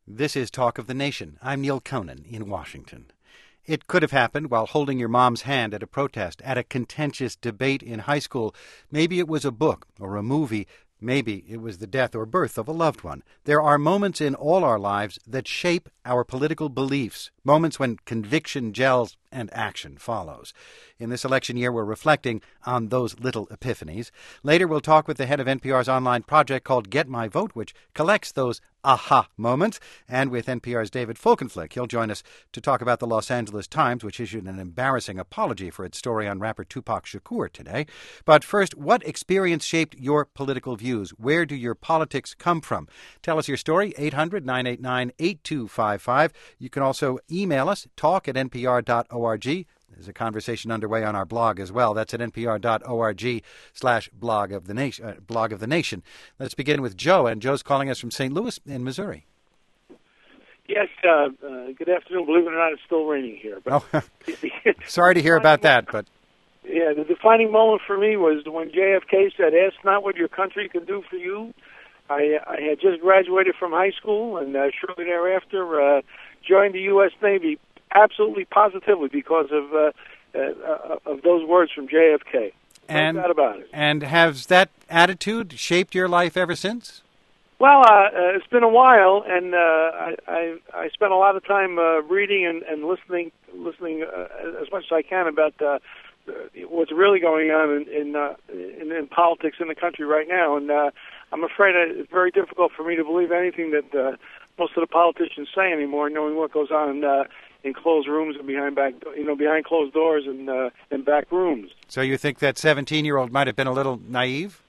This is Talk of the Nation. I'm Neil Conan in Washington. It could have happened while holding your mom's hand at a protest, at a contentious debate in high school. Maybe it was a book or a movie. Maybe it was the death or birth of a loved one. There are moments in all our lives that shape our political beliefs, moments when conviction gels and action follows. In this election year, we're reflecting on those little epiphanies. Later, we'll talk with the head of NPR's online project called Get My Vote, which collects those aha moments, and with NPR's David Folkenflik. He'll join us to talk about the Los Angeles Times, which issued an embarrassing apology for its story on rapper Tupac Shakur today. But first, what experience shaped your political views? Where do your politics come from? Tell us your story, 800-989-8255. You can also email us, talk@npr.org. There's a conversation underway on our blog as well. That's at npr.org/blog of the nation. Let's begin with Joe, and Joe's calling us from St. Louis in Missouri. Yes, good afternoon. Believe it or not, it's still raining here. But Sorry to hear about that, but... Yeah, the defining moment for me was when JFK said, "Ask not what your country can do for you." I had just graduated from high school, and shortly thereafter joined the U.S. Navy, absolutely positively because of those words from JFK. No doubt about it. And has that attitude shaped your life ever since? Well, it's been a while, and I spent a lot of time reading and listening as much as I can about what's really going on in politics in the country right now. And I'm afraid it's very difficult for me to believe anything that most of the politicians say anymore, knowing what goes on in closed rooms and behind closed doors and in back rooms. So you think that 17-year-old might have been a little naive?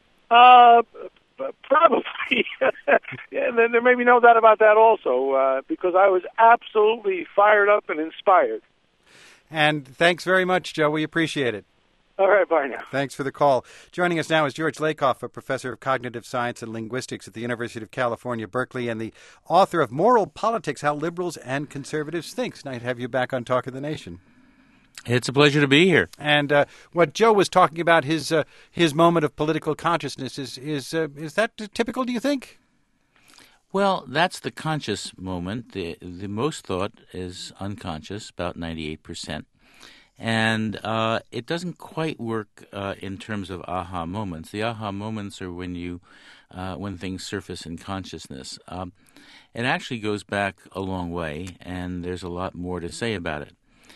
Probably. Yeah, there may be no doubt about that also, because I was absolutely fired up and inspired. And thanks very much, Joe. We appreciate it. All right, bye now. Thanks for the call. Joining us now is George Lakoff, a professor of cognitive science and linguistics at the University of California, Berkeley, and the author of Moral Politics, How Liberals and Conservatives Think. It's nice to have you back on Talk of the Nation. It's a pleasure to be here. And what Joe was talking about, his moment of political consciousness, is that typical, do you think? Well, that's the conscious moment. The most thought is unconscious, about 98%. And it doesn't quite work in terms of aha moments. The aha moments are when things surface in consciousness. It actually goes back a long way, and there's a lot more to say about it.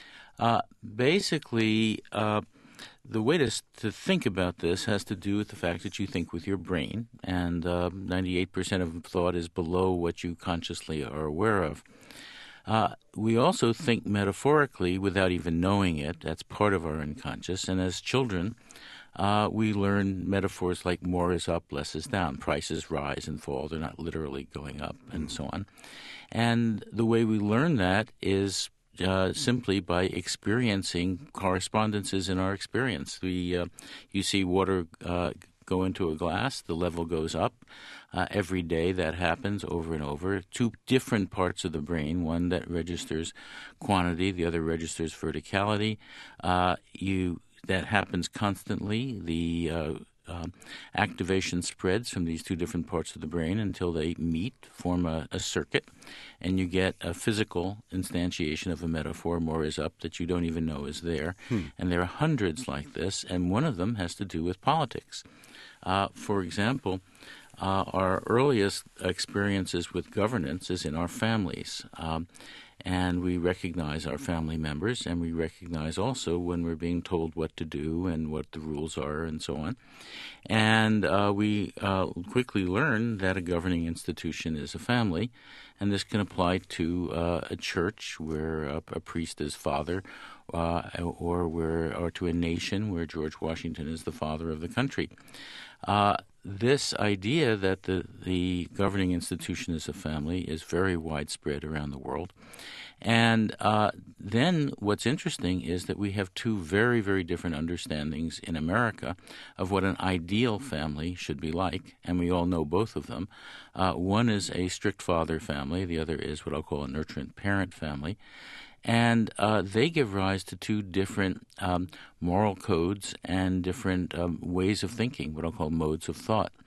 Basically, the way to think about this has to do with the fact that you think with your brain, and 98% of thought is below what you consciously are aware of. We also think metaphorically without even knowing it. That's part of our unconscious. And as children, we learn metaphors like more is up, less is down. Prices rise and fall. They're not literally going up and so on. And the way we learn that is simply by experiencing correspondences in our experience. You see water go into a glass, the level goes up. Every day that happens over and over. Two different parts of the brain, one that registers quantity, the other registers verticality. That happens constantly. The activation spreads from these two different parts of the brain until they meet, form a circuit, and you get a physical instantiation of a metaphor, more is up, that you don't even know is there. And there are hundreds like this, and one of them has to do with politics. For example, our earliest experiences with governance is in our families. And we recognize our family members, and we recognize also when we're being told what to do and what the rules are and so on. And we quickly learn that a governing institution is a family, and this can apply to a church where a priest is father, or to a nation where George Washington is the father of the country. This idea that the governing institution is a family is very widespread around the world. And then what's interesting is that we have two very, very different understandings in America of what an ideal family should be like, and we all know both of them. One is a strict father family. The other is what I'll call a nurturant parent family. And they give rise to two different moral codes and different ways of thinking, what I'll call modes of thought.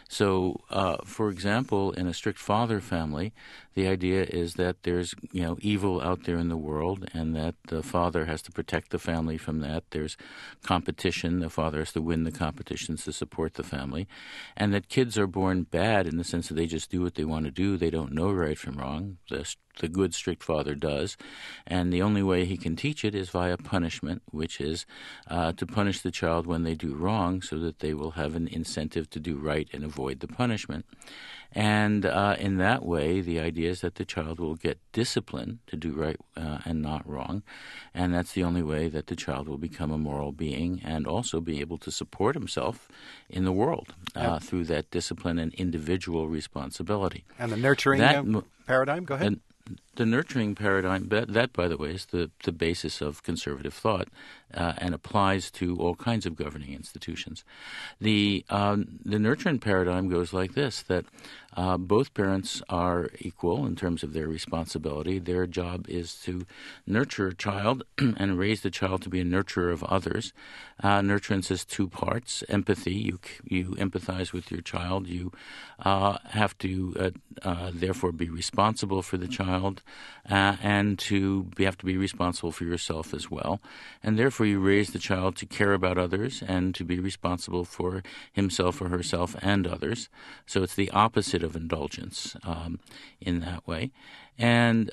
So, for example, in a strict father family, the idea is that there's evil out there in the world, and that the father has to protect the family from that. There's competition; the father has to win the competitions to support the family, and that kids are born bad in the sense that they just do what they want to do. They don't know right from wrong. The good strict father does, and the only way he can teach it is via punishment, which is to punish the child when they do wrong, so that they will have an incentive to do right and avoid the punishment. And in that way, the idea is that the child will get discipline to do right and not wrong, and that's the only way that the child will become a moral being and also be able to support himself in the world through that discipline and individual responsibility. And the nurturing paradigm, go ahead. The nurturing paradigm, that, by the way, is the basis of conservative thought and applies to all kinds of governing institutions. The nurturing paradigm goes like this, that both parents are equal in terms of their responsibility. Their job is to nurture a child and raise the child to be a nurturer of others. Nurturance has two parts. Empathy, you empathize with your child. You have to therefore be responsible for the child, and have to be responsible for yourself as well. And therefore you raise the child to care about others and to be responsible for himself or herself and others. So it's the opposite of indulgence in that way. And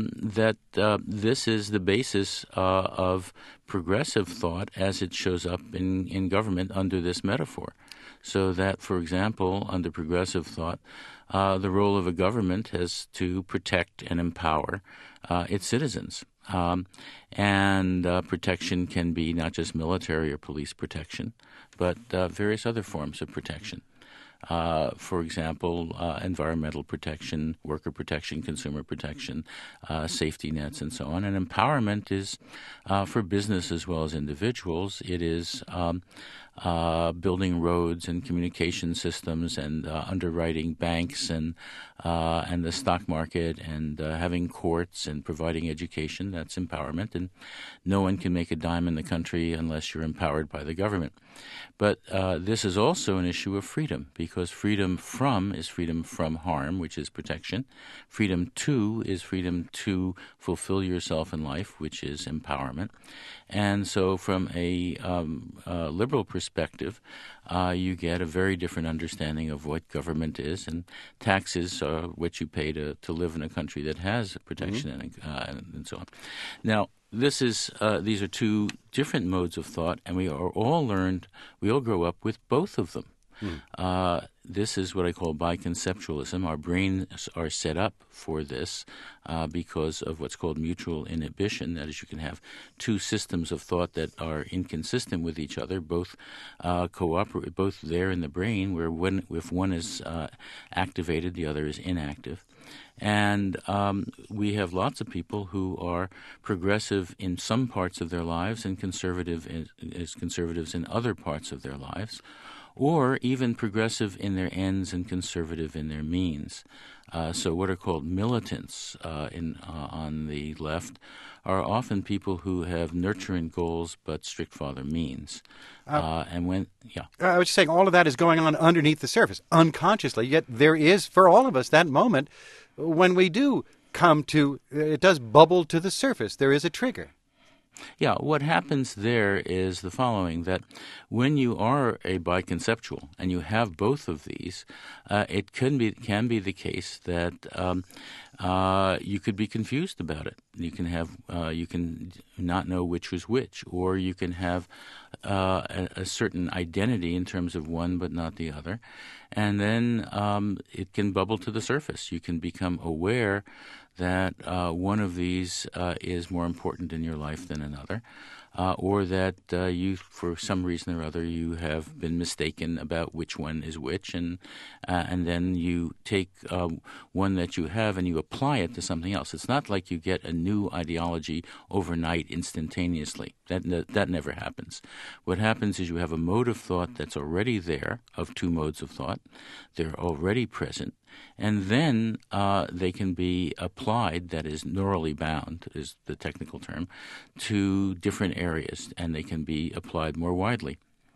this is the basis of progressive thought as it shows up in government under this metaphor. So that, for example, under progressive thought, the role of a government is to protect and empower its citizens. And protection can be not just military or police protection, but various other forms of protection. For example, environmental protection, worker protection, consumer protection, safety nets, and so on. And empowerment is for business as well as individuals. It is building roads and communication systems and underwriting banks and the stock market and having courts and providing education. That's empowerment. And no one can make a dime in the country unless you're empowered by the government. But this is also an issue of freedom, because freedom from is freedom from harm, which is protection. Freedom to is freedom to fulfill yourself in life, which is empowerment. And so from a liberal perspective, you get a very different understanding of what government is, and taxes are what you pay to live in a country that has protection and so on. Now, these are two different modes of thought, and we all grow up with both of them. This is what I call biconceptualism. Our brains are set up for this because of what's called mutual inhibition. That is, you can have two systems of thought that are inconsistent with each other, both cooperate, both there in the brain, where if one is activated, the other is inactive. And we have lots of people who are progressive in some parts of their lives and conservatives in other parts of their lives, or even progressive in their ends and conservative in their means. So what are called militants on the left are often people who have nurturing goals but strict father means. I was just saying, all of that is going on underneath the surface, unconsciously, yet there is, for all of us, that moment when we do come to, it does bubble to the surface. There is a trigger. Yeah, what happens there is the following, that when you are a biconceptual and you have both of these, it can be the case that you could be confused about it. You can not know which was which, or you can have a certain identity in terms of one but not the other, and then it can bubble to the surface. You can become aware that one of these is more important in your life than another, or that you, for some reason or other, you have been mistaken about which one is which, and then you take one that you have and you apply it to something else. It's not like you get a new ideology overnight instantaneously. That never happens. What happens is you have a mode of thought that's already there, of two modes of thought. They're already present. And then they can be applied, that is neurally bound is the technical term, to different areas, and they can be applied more widely.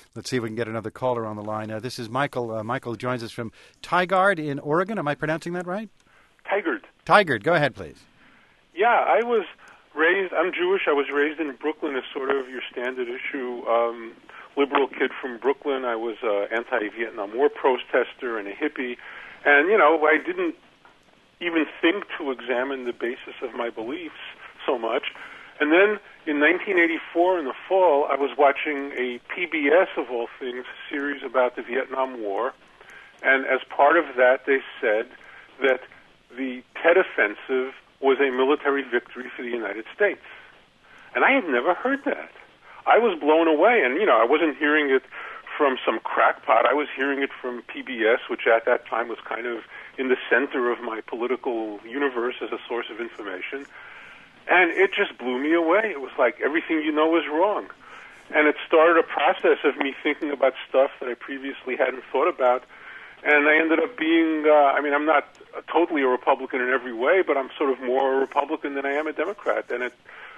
Let's see if we can get another caller on the line. This is Michael. Michael joins us from Tigard in Oregon. Am I pronouncing that right? Tigard. Tigard, go ahead, please. Yeah, I'm Jewish. I was raised in Brooklyn as sort of your standard issue liberal kid from Brooklyn. I was an anti-Vietnam War protester and a hippie. And, I didn't even think to examine the basis of my beliefs so much. And then in 1984, in the fall, I was watching a PBS, of all things, series about the Vietnam War. And as part of that, they said that the Tet Offensive was a military victory for the United States. And I had never heard that. I was blown away. And, I wasn't hearing it from some crackpot. I was hearing it from PBS, which at that time was kind of in the center of my political universe as a source of information. And it just blew me away. It was like everything you know is wrong. And it started a process of me thinking about stuff that I previously hadn't thought about. And I ended up being, I'm not totally a Republican in every way, but I'm sort of more a Republican than I am a Democrat. And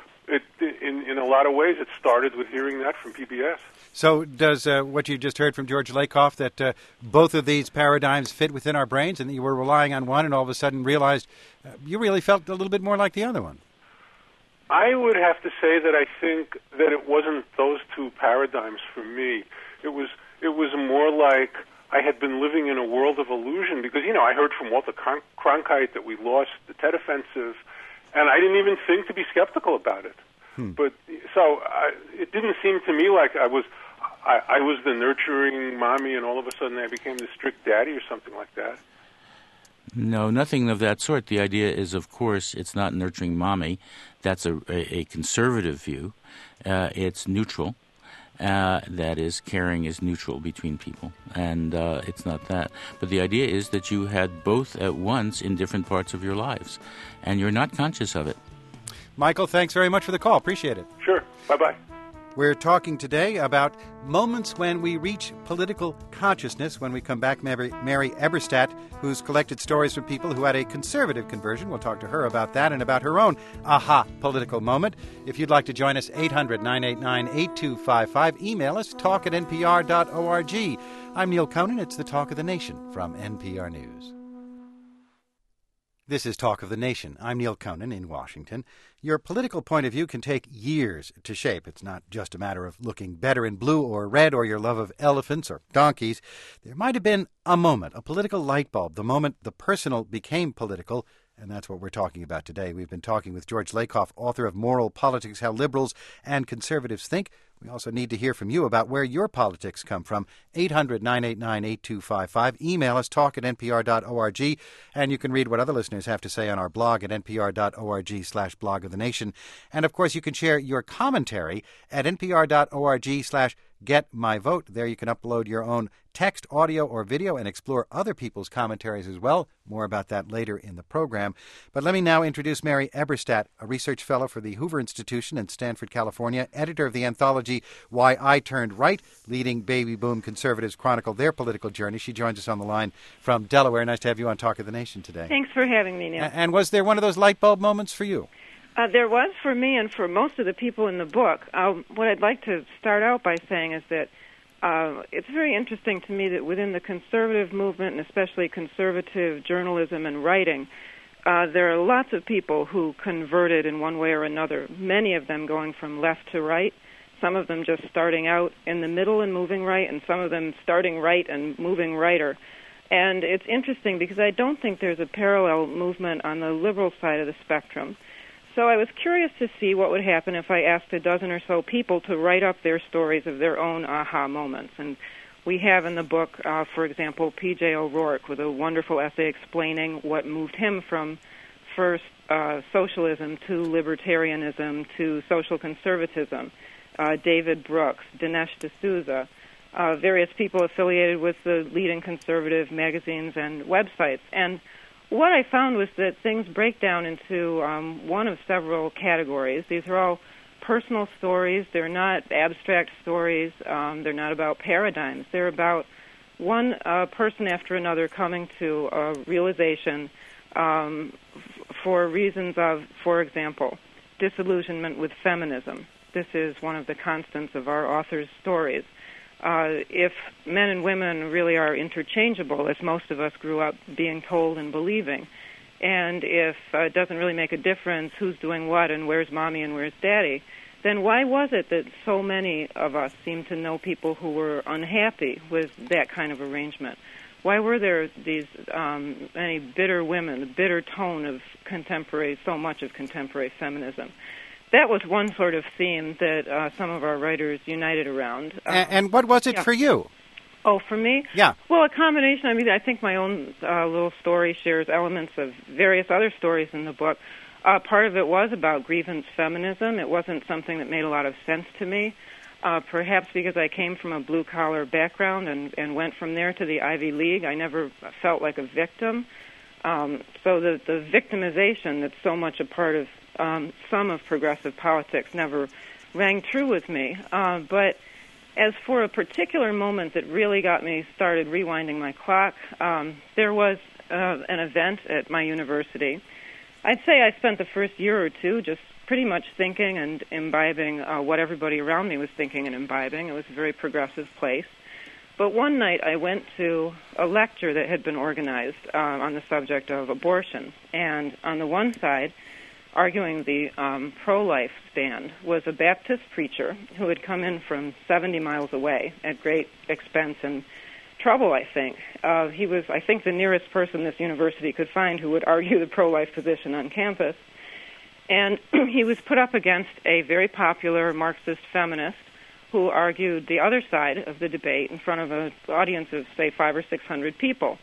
in a lot of ways, it started with hearing that from PBS. So does what you just heard from George Lakoff, that both of these paradigms fit within our brains and that you were relying on one and all of a sudden realized you really felt a little bit more like the other one? I would have to say that I think that it wasn't those two paradigms for me. It was more like I had been living in a world of illusion because, I heard from Walter Cronkite that we lost the Tet Offensive, and I didn't even think to be skeptical about it. But so it didn't seem to me like I was the nurturing mommy, and all of a sudden I became the strict daddy or something like that. No, nothing of that sort. The idea is, of course, it's not nurturing mommy. That's a conservative view. It's neutral. That is, caring is neutral between people, and it's not that. But the idea is that you had both at once in different parts of your lives, and you're not conscious of it. Michael, thanks very much for the call. Appreciate it. Sure. Bye-bye. We're talking today about moments when we reach political consciousness. When we come back, Mary Eberstadt, who's collected stories from people who had a conservative conversion. We'll talk to her about that and about her own aha political moment. If you'd like to join us, 800-989-8255. Email us, talk@npr.org. I'm Neil Conan. It's the Talk of the Nation from NPR News. This is Talk of the Nation. I'm Neil Conan in Washington. Your political point of view can take years to shape. It's not just a matter of looking better in blue or red or your love of elephants or donkeys. There might have been a moment, a political light bulb, the moment the personal became political, and that's what we're talking about today. We've been talking with George Lakoff, author of Moral Politics, How Liberals and Conservatives Think. We also need to hear from you about where your politics come from. 800-989-8255. Email us, talk@npr.org. And you can read what other listeners have to say on our blog at npr.org/blog of the nation. And, of course, you can share your commentary at npr.org/Get My Vote. There you can upload your own text, audio, or video and explore other people's commentaries as well. More about that later in the program. But let me now introduce Mary Eberstadt, a research fellow for the Hoover Institution in Stanford, California, editor of the anthology Why I Turned Right, leading baby boom conservatives chronicle their political journey. She joins us on the line from Delaware. Nice to have you on Talk of the Nation today. Thanks for having me, Neil. And was there one of those light bulb moments for you? There was for me and for most of the people in the book. What I'd like to start out by saying is that it's very interesting to me that within the conservative movement, and especially conservative journalism and writing, there are lots of people who converted in one way or another, many of them going from left to right, some of them just starting out in the middle and moving right, and some of them starting right and moving righter. And it's interesting because I don't think there's a parallel movement on the liberal side of the spectrum. So I was curious to see what would happen if I asked a dozen or so people to write up their stories of their own aha moments. And we have in the book, for example, P.J. O'Rourke with a wonderful essay explaining what moved him from first socialism to libertarianism to social conservatism. David Brooks, Dinesh D'Souza, various people affiliated with the leading conservative magazines and websites. And what I found was that things break down into one of several categories. These are all personal stories. They're not abstract stories. They're not about paradigms. They're about one person after another coming to a realization for reasons of, for example, disillusionment with feminism. This is one of the constants of our author's stories. if men and women really are interchangeable, as most of us grew up being told and believing, and if it doesn't really make a difference who's doing what and where's mommy and where's daddy, then why was it that so many of us seemed to know people who were unhappy with that kind of arrangement? Why were there these many bitter women, the bitter tone of so much of contemporary feminism? That was one sort of theme that some of our writers united around. And what was it for you? Oh, for me? Yeah. Well, a combination. I mean, I think my own little story shares elements of various other stories in the book. Part of it was about grievance feminism. It wasn't something that made a lot of sense to me, perhaps because I came from a blue-collar background and went from there to the Ivy League. I never felt like a victim. So the victimization that's so much a part of some of progressive politics never rang true with me. But as for a particular moment that really got me started rewinding my clock, there was an event at my university. I'd say I spent the first year or two just pretty much thinking and imbibing what everybody around me was thinking and imbibing. It was a very progressive place. But one night I went to a lecture that had been organized on the subject of abortion. And on the one side, arguing the pro-life stand, was a Baptist preacher who had come in from 70 miles away at great expense and trouble, I think. He was, I think, the nearest person this university could find who would argue the pro-life position on campus. And he was put up against a very popular Marxist feminist who argued the other side of the debate in front of an audience of, say, 500 or 600 people.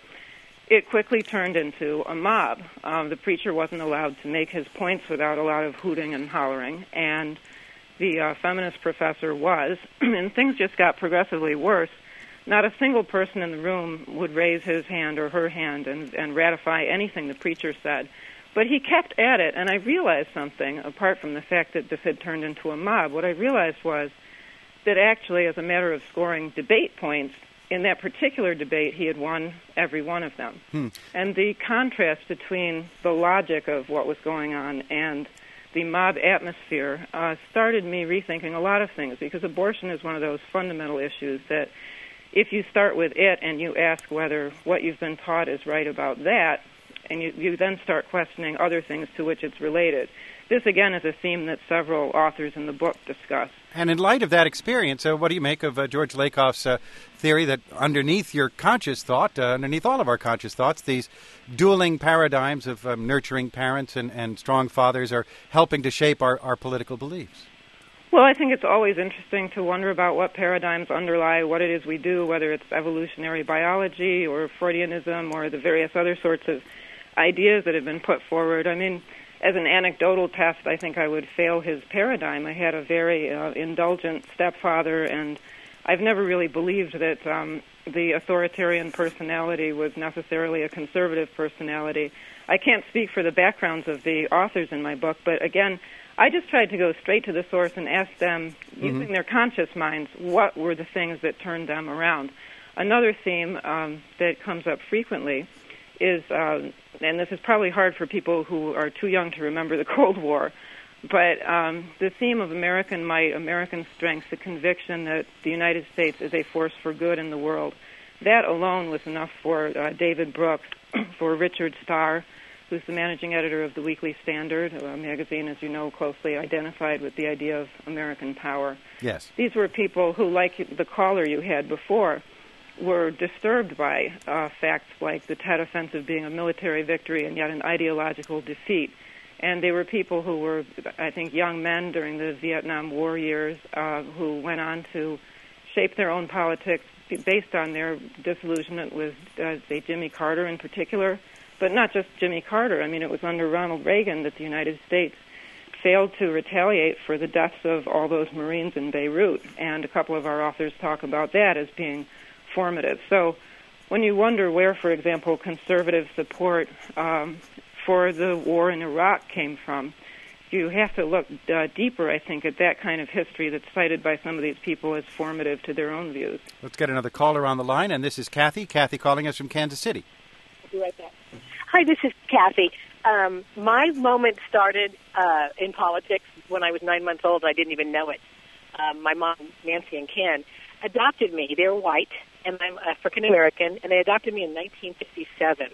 It quickly turned into a mob. The preacher wasn't allowed to make his points without a lot of hooting and hollering, and the feminist professor was, and things just got progressively worse. Not a single person in the room would raise his hand or her hand and ratify anything the preacher said. But he kept at it, and I realized something, apart from the fact that this had turned into a mob. What I realized was that actually, as a matter of scoring debate points, in that particular debate, he had won every one of them. And the contrast between the logic of what was going on and the mob atmosphere started me rethinking a lot of things, because abortion is one of those fundamental issues that if you start with it and you ask whether what you've been taught is right about that, and you then start questioning other things to which it's related. This, again, is a theme that several authors in the book discuss. And in light of that experience, what do you make of George Lakoff's theory that underneath your conscious thought, underneath all of our conscious thoughts, these dueling paradigms of nurturing parents and strong fathers are helping to shape our political beliefs? Well, I think it's always interesting to wonder about what paradigms underlie what it is we do, whether it's evolutionary biology or Freudianism or the various other sorts of ideas that have been put forward. I mean, as an anecdotal test, I think I would fail his paradigm. I had a very indulgent stepfather, and I've never really believed that the authoritarian personality was necessarily a conservative personality. I can't speak for the backgrounds of the authors in my book, but again, I just tried to go straight to the source and ask them, using their conscious minds, what were the things that turned them around. Another theme that comes up frequently is, and this is probably hard for people who are too young to remember the Cold War, but the theme of American might, American strength, the conviction that the United States is a force for good in the world, that alone was enough for David Brooks, for Richard Starr, who's the managing editor of the Weekly Standard, a magazine, as you know, closely identified with the idea of American power. Yes. These were people who, like the caller you had before, were disturbed by facts like the Tet Offensive being a military victory and yet an ideological defeat. And they were people who were, I think, young men during the Vietnam War years who went on to shape their own politics based on their disillusionment with, say, Jimmy Carter in particular. But not just Jimmy Carter. I mean, it was under Ronald Reagan that the United States failed to retaliate for the deaths of all those Marines in Beirut. And a couple of our authors talk about that as being formative. So when you wonder where, for example, conservative support for the war in Iraq came from, you have to look deeper, I think, at that kind of history that's cited by some of these people as formative to their own views. Let's get another caller on the line, and this is Kathy. Kathy calling us from Kansas City. I'll be right back. Hi, this is Kathy. My moment started in politics when I was 9 months old. I didn't even know it. My mom, Nancy and Ken, adopted me. They're white, and I'm African American, and they adopted me in 1957.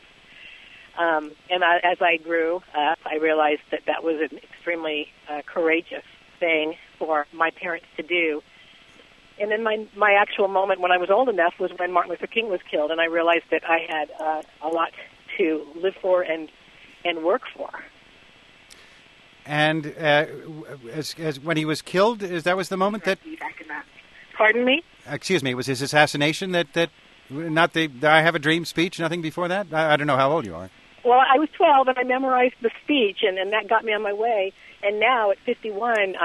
As I grew up, I realized that was an extremely courageous thing for my parents to do. And then my actual moment when I was old enough was when Martin Luther King was killed, and I realized that I had a lot to live for and work for. And as when he was killed, that was the moment that... Pardon me? Excuse me, was his assassination that not the I Have a Dream speech, nothing before that? I don't know how old you are. Well, I was 12, and I memorized the speech, and that got me on my way. And now at 51,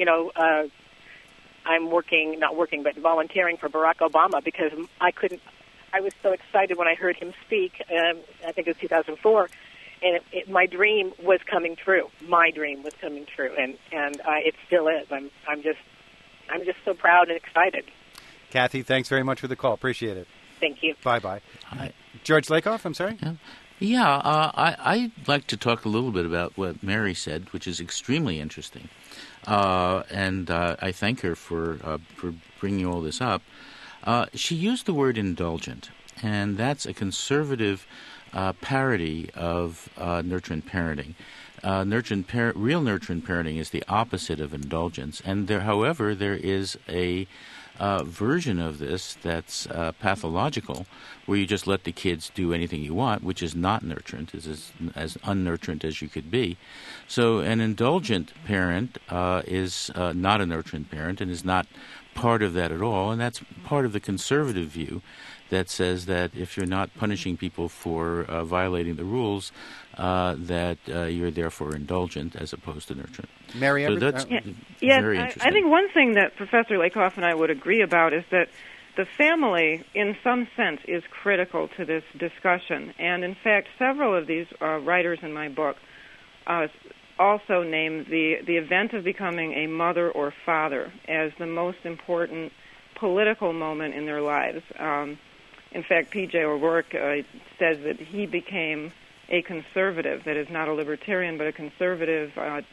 I'm but volunteering for Barack Obama because I was so excited when I heard him speak. I think it was 2004, and my dream was coming true. My dream was coming true, and it still is. I'm just so proud and excited. Kathy, thanks very much for the call. Appreciate it. Thank you. Bye-bye. George Lakoff, I'm sorry? I'd like to talk a little bit about what Mary said, which is extremely interesting. And I thank her for bringing all this up. She used the word indulgent, and that's a conservative parody of nurturant parenting. Real nurturant parenting is the opposite of indulgence, and however, there is a version of this that's pathological, where you just let the kids do anything you want, which is not nurturant, is as unnurturant as you could be. So an indulgent parent is not a nurturant parent and is not part of that at all, and that's part of the conservative view that says that if you're not punishing people for violating the rules, that you're therefore indulgent as opposed to nurturant. Mary, so that's very interesting. I think one thing that Professor Lakoff and I would agree about is that the family, in some sense, is critical to this discussion. And in fact, several of these writers in my book also name the event of becoming a mother or father as the most important political moment in their lives. In fact, P.J. O'Rourke says that he became a conservative, that is not a libertarian, but a conservative at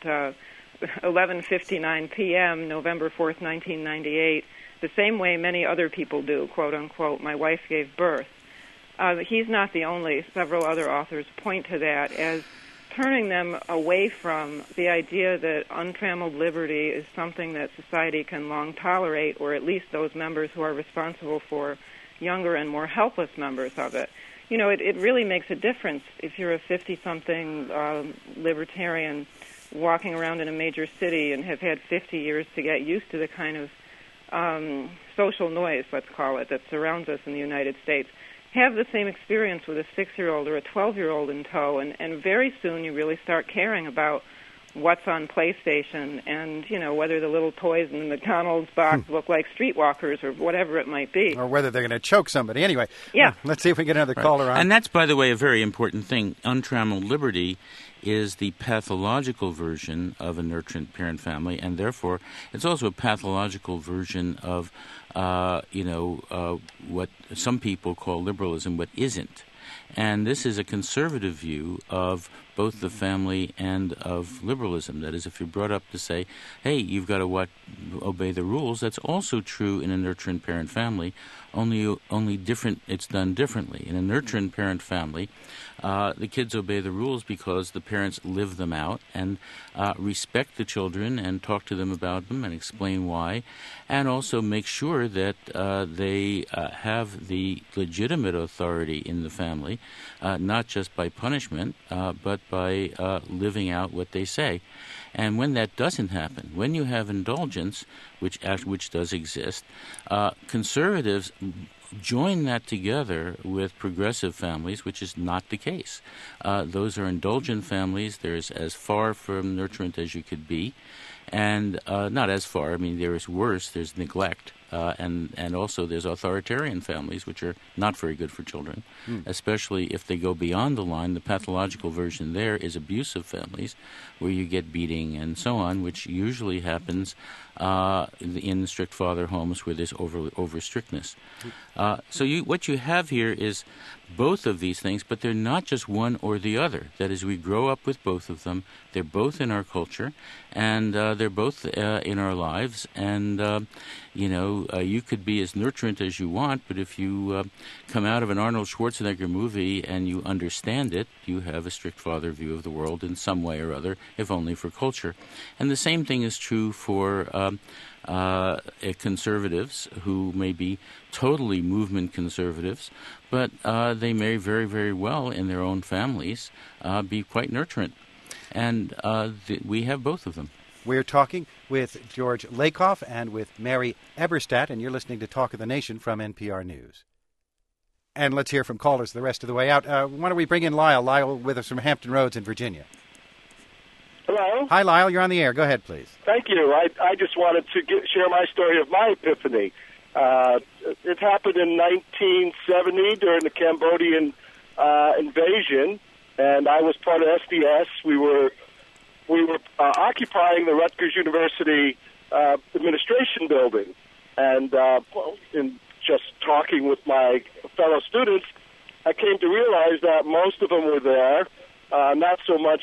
11:59 p.m., November 4th, 1998, the same way many other people do, quote unquote, my wife gave birth. He's not the only. Several other authors point to that as turning them away from the idea that untrammeled liberty is something that society can long tolerate, or at least those members who are responsible for younger and more helpless members of it. You know, it really makes a difference if you're a 50-something libertarian walking around in a major city and have had 50 years to get used to the kind of social noise, let's call it, that surrounds us in the United States. Have the same experience with a 6-year-old or a 12-year-old in tow, and very soon you really start caring about what's on PlayStation and, you know, whether the little toys in the McDonald's box look like streetwalkers or whatever it might be. Or whether they're going to choke somebody. Anyway, yeah. Let's see if we get another caller on. And that's, by the way, a very important thing. Untrammeled liberty is the pathological version of a nurturant parent family, and therefore it's also a pathological version of, what some people call liberalism, but isn't. And this is a conservative view of both the family and of liberalism. That is, if you're brought up to say, hey, you've got to obey the rules, that's also true in a nurturant parent family, only different. It's done differently. In a nurturant parent family, the kids obey the rules because the parents live them out and respect the children and talk to them about them and explain why, and also make sure that they have the legitimate authority in the family, not just by punishment, but by living out what they say. And when that doesn't happen, when you have indulgence, which does exist, conservatives join that together with progressive families, which is not the case. Those are indulgent families. There's as far from nurturant as you could be, and not as far. I mean, there is worse. There's neglect, and also there's authoritarian families, which are not very good for children, especially if they go beyond the line. The pathological version there is abusive families, where you get beating and so on, which usually happens in strict father homes where there's over strictness. So what you have here is both of these things, but they're not just one or the other. That is, we grow up with both of them. They're both in our culture, and they're both in our lives. And you could be as nurturant as you want, but if you come out of an Arnold Schwarzenegger movie and you understand it, you have a strict father view of the world in some way or other, if only for culture. And the same thing is true for conservatives who may be totally movement conservatives, but they may very, very well in their own families be quite nurturant. And we have both of them. We're talking with George Lakoff and with Mary Eberstadt, and you're listening to Talk of the Nation from NPR News. And let's hear from callers the rest of the way out. Why don't we bring in Lyle? Lyle with us from Hampton Roads in Virginia. Hello. Hi, Lyle. You're on the air. Go ahead, please. Thank you. I just wanted to share my story of my epiphany. It happened in 1970 during the Cambodian invasion, and I was part of SDS. We were occupying the Rutgers University administration building, and in just talking with my fellow students, I came to realize that most of them were there, not so much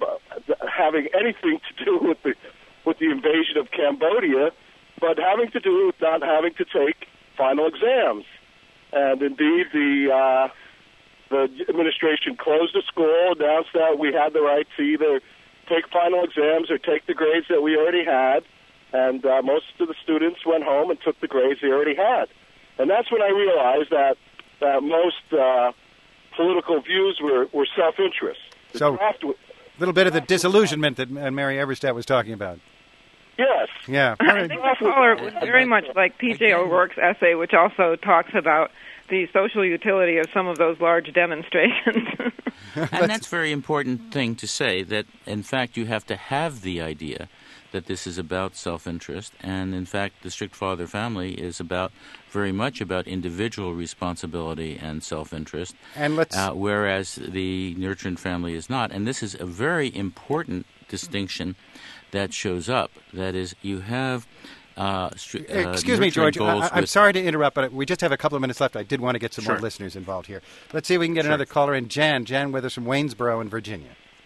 having anything to do with the invasion of Cambodia, but having to do with not having to take final exams. And indeed, the administration closed the school, announced that we had the right to either take final exams or take the grades that we already had, and most of the students went home and took the grades they already had. And that's when I realized that most political views were self-interest. So a little bit of the disillusionment that Mary Eberstadt was talking about. Yes. Yeah. I think the caller was very much like P.J. O'Rourke's essay, which also talks about the social utility of some of those large demonstrations. And that's a very important thing to say, that in fact you have to have the idea that this is about self-interest, and in fact the strict father family is very much about individual responsibility and self-interest, and whereas the nurturant family is not. And this is a very important distinction that shows up. That is, you have excuse me, George. I'm sorry to interrupt, but we just have a couple of minutes left. I did want to get some more listeners involved here. Let's see if we can get another caller in. Jan with us from Waynesboro in Virginia.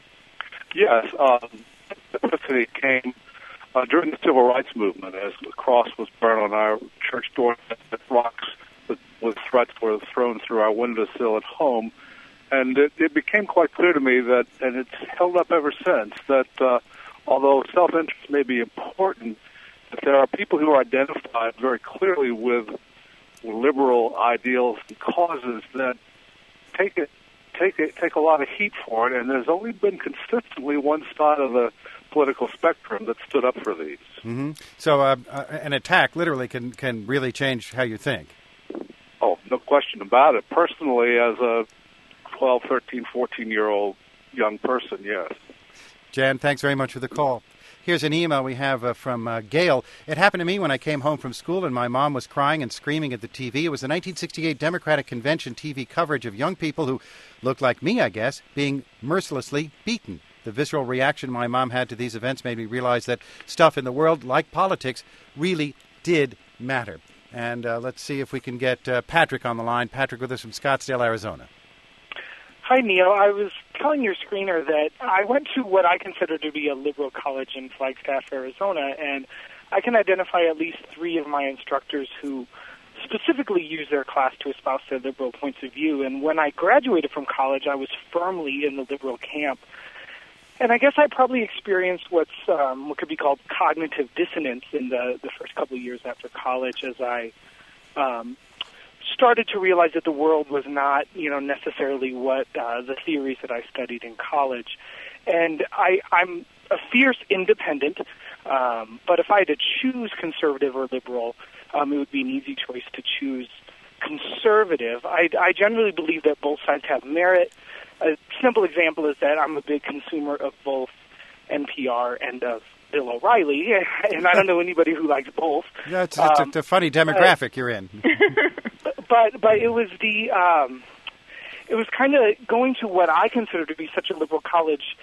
Yes, epiphany came during the Civil Rights Movement as the cross was burned on our church door, rocks with threats were thrown through our windowsill at home. And it became quite clear to me that, and it's held up ever since, that although self-interest may be important, that there are people who are identified very clearly with liberal ideals and causes that take a lot of heat for it, and there's only been consistently one side of the political spectrum that stood up for these. Mm-hmm. So an attack literally can really change how you think. Oh, no question about it. Personally, as a 12, 13, 14-year-old young person, yes. Jan, thanks very much for the call. Here's an email we have from Gail. It happened to me when I came home from school and my mom was crying and screaming at the TV. It was the 1968 Democratic Convention TV coverage of young people who looked like me, I guess, being mercilessly beaten. The visceral reaction my mom had to these events made me realize that stuff in the world, like politics, really did matter. And let's see if we can get Patrick on the line. Patrick with us from Scottsdale, Arizona. Hi, Neil. I was telling your screener that I went to what I consider to be a liberal college in Flagstaff, Arizona, and I can identify at least 3 of my instructors who specifically use their class to espouse their liberal points of view. And when I graduated from college, I was firmly in the liberal camp. And I guess I probably experienced what could be called cognitive dissonance in the first couple of years after college, as I started to realize that the world was not, necessarily what the theories that I studied in college. And I'm a fierce independent, but if I had to choose conservative or liberal, it would be an easy choice to choose conservative. I generally believe that both sides have merit. A simple example is that I'm a big consumer of both NPR and of Bill O'Reilly, and I don't know anybody who likes both. Yeah, it's a funny demographic you're in. But it was it was kind of going to what I consider to be such a liberal college.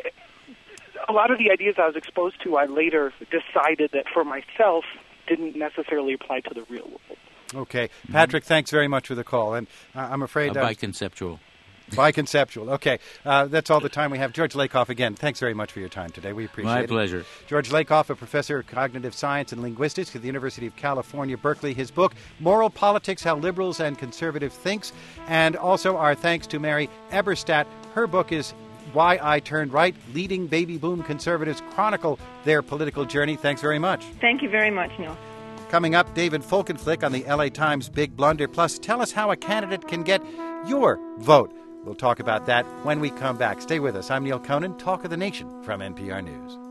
A lot of the ideas I was exposed to, I later decided that for myself didn't necessarily apply to the real world. Okay. Patrick, thanks very much for the call. And I'm afraid... biconceptual. Biconceptual. Okay. That's all the time we have. George Lakoff, again, thanks very much for your time today. We appreciate it. My pleasure. George Lakoff, a professor of cognitive science and linguistics at the University of California, Berkeley. His book, Moral Politics, How Liberals and Conservative Thinks. And also our thanks to Mary Eberstadt. Her book is Why I Turned Right, Leading Baby Boom Conservatives Chronicle Their Political Journey. Thanks very much. Thank you very much, Neil. Coming up, David Folkenflik on the LA Times Big Blunder. Plus, tell us how a candidate can get your vote. We'll talk about that when we come back. Stay with us. I'm Neil Conan, Talk of the Nation from NPR News.